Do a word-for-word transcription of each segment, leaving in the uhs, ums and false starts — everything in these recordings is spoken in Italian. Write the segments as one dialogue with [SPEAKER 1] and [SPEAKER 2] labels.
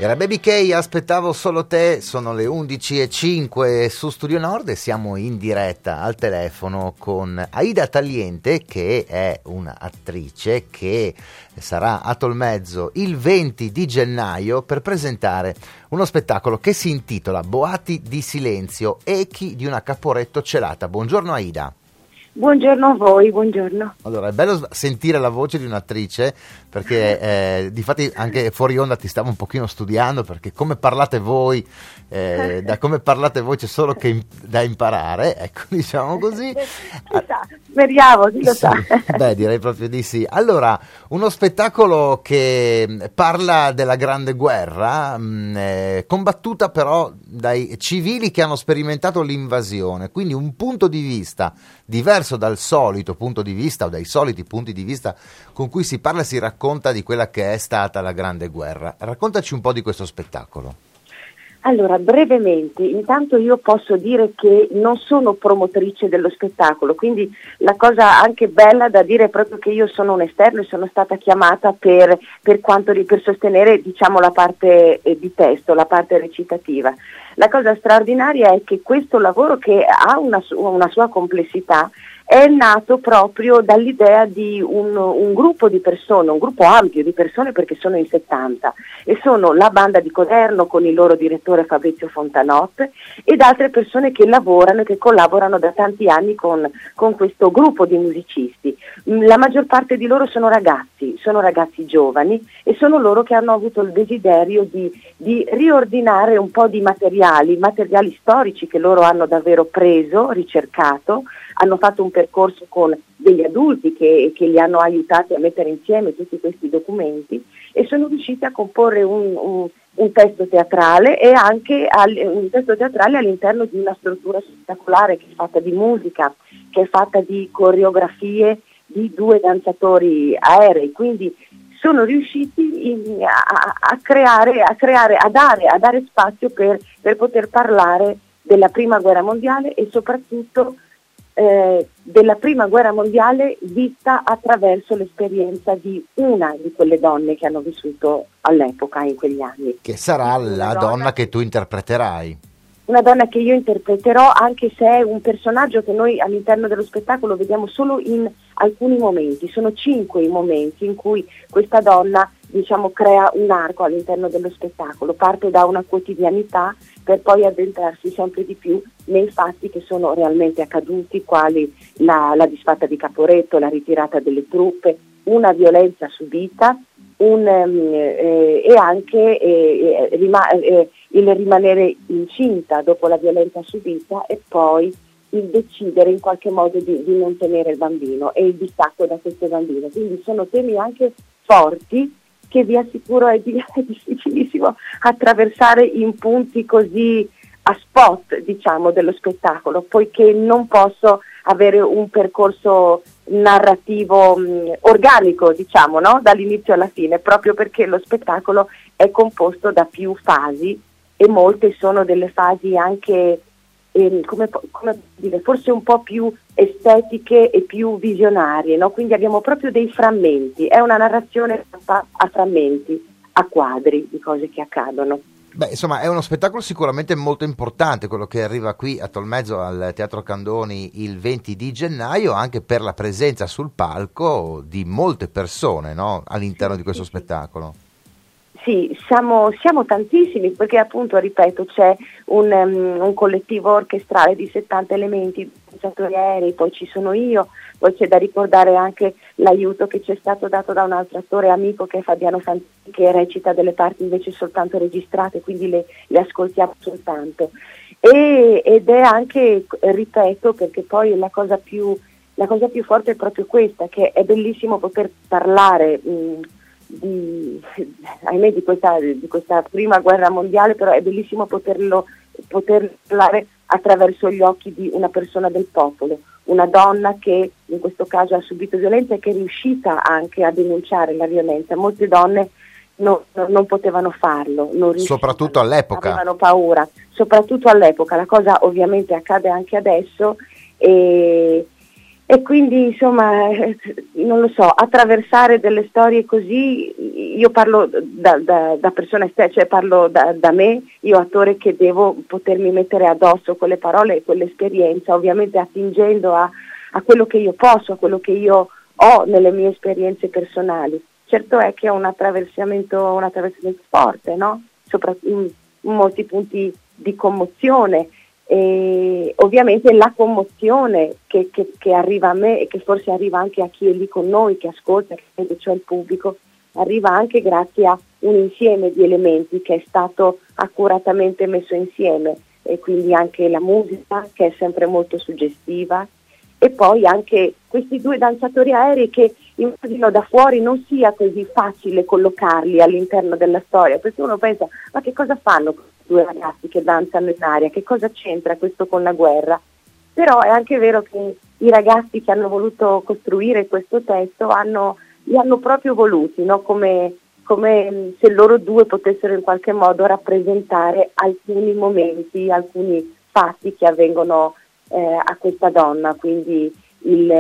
[SPEAKER 1] Era Baby K, aspettavo solo te, sono le undici e cinque su Studio Nord e siamo in diretta al telefono con Aida Tagliente, che è un'attrice che sarà a Tolmezzo il venti di gennaio per presentare uno spettacolo che si intitola Boati di silenzio, echi di una Caporetto celata. Buongiorno Aida.
[SPEAKER 2] Buongiorno a voi, buongiorno.
[SPEAKER 1] Allora, è bello sentire la voce di un'attrice, perché eh, difatti anche fuori onda ti stavo un pochino studiando, perché come parlate voi, eh, da come parlate voi c'è solo che im- da imparare, ecco, diciamo così.
[SPEAKER 2] Chi sa, speriamo, chi lo
[SPEAKER 1] Sì,
[SPEAKER 2] sa.
[SPEAKER 1] beh, direi proprio di sì. Allora, uno spettacolo che parla della Grande Guerra, mh, eh, combattuta però dai civili che hanno sperimentato l'invasione, quindi un punto di vista diverso dal solito punto di vista o dai soliti punti di vista con cui si parla e si racconta di quella che è stata la Grande Guerra. Raccontaci un po' di questo spettacolo.
[SPEAKER 2] Allora, brevemente, intanto io posso dire che non sono promotrice dello spettacolo, quindi la cosa anche bella da dire è proprio che io sono un esterno e sono stata chiamata per, per, quanto, per sostenere, diciamo, la parte eh, di testo, la parte recitativa. La cosa straordinaria è che questo lavoro, che ha una, su- una sua complessità, è nato proprio dall'idea di un, un gruppo di persone, un gruppo ampio di persone, perché sono in settanta e sono la banda di Coderno con il loro direttore Fabrizio Fontanotte ed altre persone che lavorano e che collaborano da tanti anni con, con questo gruppo di musicisti. La maggior parte di loro sono ragazzi, sono ragazzi giovani e sono loro che hanno avuto il desiderio di, di riordinare un po' di materiali, materiali storici che loro hanno davvero preso, ricercato, hanno fatto un percorso con degli adulti che, che li hanno aiutati a mettere insieme tutti questi documenti e sono riusciti a comporre un, un, un testo teatrale e anche al, un testo teatrale all'interno di una struttura spettacolare che è fatta di musica, che è fatta di coreografie di due danzatori aerei, quindi sono riusciti in, a, a creare, a creare, a dare, a dare spazio per, per poter parlare della Prima Guerra Mondiale e soprattutto Eh, della Prima Guerra Mondiale vista attraverso l'esperienza di una di quelle donne che hanno vissuto all'epoca, in quegli anni.
[SPEAKER 1] Che sarà la
[SPEAKER 2] Una
[SPEAKER 1] donna,
[SPEAKER 2] donna
[SPEAKER 1] che tu interpreterai.
[SPEAKER 2] Una donna che io interpreterò, anche se è un personaggio che noi all'interno dello spettacolo vediamo solo in alcuni momenti. Sono cinque i momenti in cui questa donna, diciamo, crea un arco all'interno dello spettacolo. Parte da una quotidianità per poi addentrarsi sempre di più nei fatti che sono realmente accaduti, quali la, la disfatta di Caporetto, la ritirata delle truppe, una violenza subita, un, um, eh, e anche eh, rima- eh, il rimanere incinta dopo la violenza subita e poi il decidere in qualche modo di, di non tenere il bambino e il distacco da questo bambino. Quindi sono temi anche forti che vi assicuro è, di, è difficilissimo attraversare in punti così a spot, diciamo, dello spettacolo, poiché non posso avere un percorso narrativo mh, organico, diciamo, no? Dall'inizio alla fine, proprio perché lo spettacolo è composto da più fasi e molte sono delle fasi anche eh, come, come dire, forse un po' più estetiche e più visionarie, no? Quindi abbiamo proprio dei frammenti, è una narrazione a frammenti, a quadri di cose che accadono.
[SPEAKER 1] Beh, insomma, è uno spettacolo sicuramente molto importante quello che arriva qui a Tolmezzo al Teatro Candoni il venti di gennaio, anche per la presenza sul palco di molte persone, no? All'interno di questo spettacolo.
[SPEAKER 2] Sì, siamo, siamo tantissimi perché appunto, ripeto, c'è un, um, un collettivo orchestrale di settanta elementi, danzatori aerei, poi ci sono io, poi c'è da ricordare anche l'aiuto che ci è stato dato da un altro attore amico che è Fabiano Fantini, che recita delle parti invece soltanto registrate, quindi le, le ascoltiamo soltanto. E, ed è anche, ripeto, perché poi la cosa più, la cosa più forte è proprio questa, che è bellissimo poter parlare mh, Di, ahimè, di questa, di questa prima guerra mondiale, però è bellissimo poterlo poter parlare attraverso gli occhi di una persona del popolo, una donna che in questo caso ha subito violenza e che è riuscita anche a denunciare la violenza. Molte donne no, no, non potevano farlo, non
[SPEAKER 1] soprattutto all'epoca,
[SPEAKER 2] avevano paura, soprattutto all'epoca. La cosa ovviamente accade anche adesso e e quindi insomma eh, non lo so, attraversare delle storie così, io parlo da, da, da persona stessa, cioè parlo da, da me, io attore che devo potermi mettere addosso quelle parole e quell'esperienza, ovviamente attingendo a, a quello che io posso, a quello che io ho nelle mie esperienze personali. Certo è che è un attraversamento, un attraversamento forte, no? Soprattutto in, in molti punti di commozione. E ovviamente la commozione che, che, che arriva a me e che forse arriva anche a chi è lì con noi, che ascolta, che cioè il pubblico, arriva anche grazie a un insieme di elementi che è stato accuratamente messo insieme, e quindi anche la musica che è sempre molto suggestiva, e poi anche questi due danzatori aerei che immagino da fuori non sia così facile collocarli all'interno della storia, perché uno pensa, ma che cosa fanno due ragazzi che danzano in aria, che cosa c'entra questo con la guerra? Però è anche vero che i ragazzi che hanno voluto costruire questo testo hanno, li hanno proprio voluti, no? come, come se loro due potessero in qualche modo rappresentare alcuni momenti, alcuni fatti che avvengono eh, a questa donna, quindi il,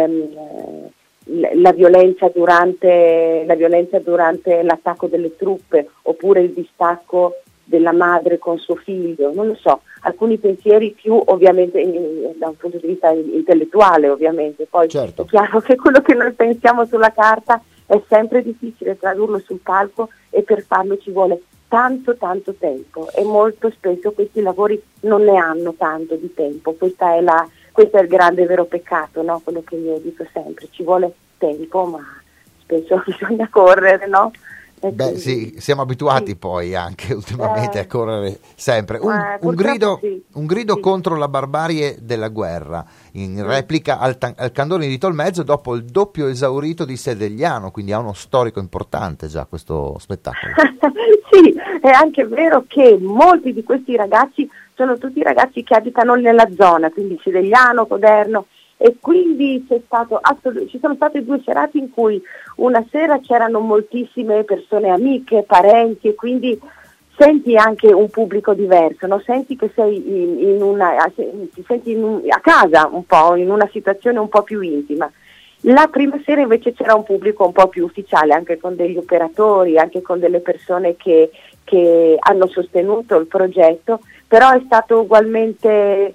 [SPEAKER 2] eh, la violenza durante, la violenza durante l'attacco delle truppe, oppure il distacco della madre con suo figlio, non lo so, alcuni pensieri più ovviamente in, da un punto di vista intellettuale, ovviamente, poi certo. È chiaro che quello che noi pensiamo sulla carta è sempre difficile tradurlo sul palco, e per farlo ci vuole tanto tanto tempo, e molto spesso questi lavori non ne hanno tanto di tempo. Questa è la, questo è il grande vero peccato, no? Quello che io dico sempre, ci vuole tempo, ma spesso bisogna correre, no?
[SPEAKER 1] Beh sì, siamo abituati sì. poi anche ultimamente eh, a correre sempre. Un, eh, un grido, sì. un grido sì. contro la barbarie della guerra, in sì. replica al, al Candoni di Tolmezzo dopo il doppio esaurito di Sedegliano, quindi ha uno storico importante già questo spettacolo.
[SPEAKER 2] Sì, è anche vero che molti di questi ragazzi sono tutti ragazzi che abitano nella zona, quindi Sedegliano, Coderno, e quindi c'è stato assolut- ci sono state due serate in cui una sera c'erano moltissime persone amiche, parenti, e quindi senti anche un pubblico diverso, no? Senti che sei in, in una, ti senti in un, a casa un po', in una situazione un po' più intima. La prima sera invece c'era un pubblico un po' più ufficiale, anche con degli operatori, anche con delle persone che, che hanno sostenuto il progetto, però è stato ugualmente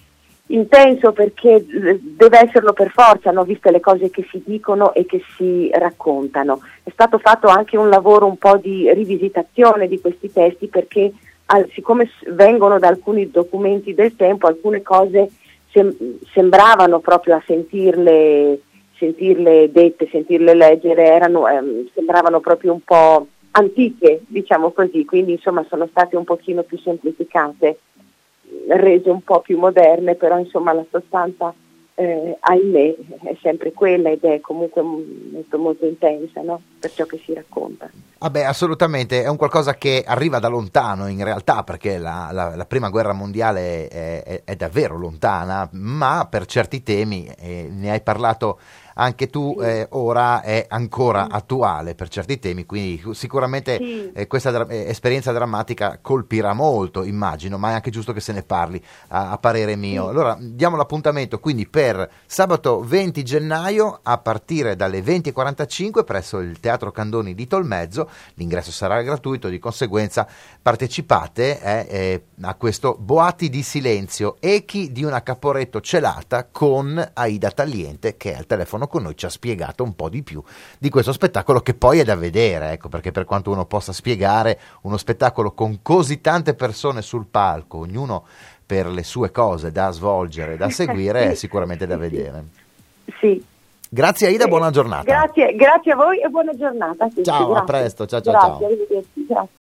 [SPEAKER 2] intenso, perché deve esserlo per forza, no? Viste le cose che si dicono e che si raccontano. È stato fatto anche un lavoro un po' di rivisitazione di questi testi, perché al, siccome vengono da alcuni documenti del tempo, alcune cose sem- sembravano proprio a sentirle, sentirle dette, sentirle leggere, erano, ehm, sembravano proprio un po' antiche, diciamo così, quindi insomma sono state un pochino più semplificate, rese un po' più moderne, però insomma la sostanza eh, ahimè è sempre quella, ed è comunque molto molto intensa, no? Per ciò che si racconta.
[SPEAKER 1] Vabbè, assolutamente, è un qualcosa che arriva da lontano in realtà, perché la, la, la prima guerra mondiale è, è, è davvero lontana, ma per certi temi, eh, ne hai parlato anche tu, sì. eh, ora è ancora sì. attuale per certi temi, quindi sicuramente sì. eh, questa dra- esperienza drammatica colpirà molto, immagino, ma è anche giusto che se ne parli, a, a parere mio. Sì. Allora diamo l'appuntamento quindi per sabato venti gennaio a partire dalle venti e quarantacinque presso il Teatro Candoni di Tolmezzo. L'ingresso sarà gratuito, di conseguenza partecipate eh, eh, a questo Boati di Silenzio, echi di una Caporetto celata, con Aida Tagliente, che è al telefono con noi, ci ha spiegato un po' di più di questo spettacolo, che poi è da vedere, ecco, perché per quanto uno possa spiegare uno spettacolo con così tante persone sul palco, ognuno per le sue cose da svolgere, da seguire, è sicuramente da vedere.
[SPEAKER 2] Sì.
[SPEAKER 1] Grazie Aida, buona giornata.
[SPEAKER 2] Grazie, grazie a voi e buona giornata.
[SPEAKER 1] Ciao,
[SPEAKER 2] grazie.
[SPEAKER 1] a presto, ciao ciao
[SPEAKER 2] grazie,
[SPEAKER 1] ciao.
[SPEAKER 2] Arrivederci, grazie.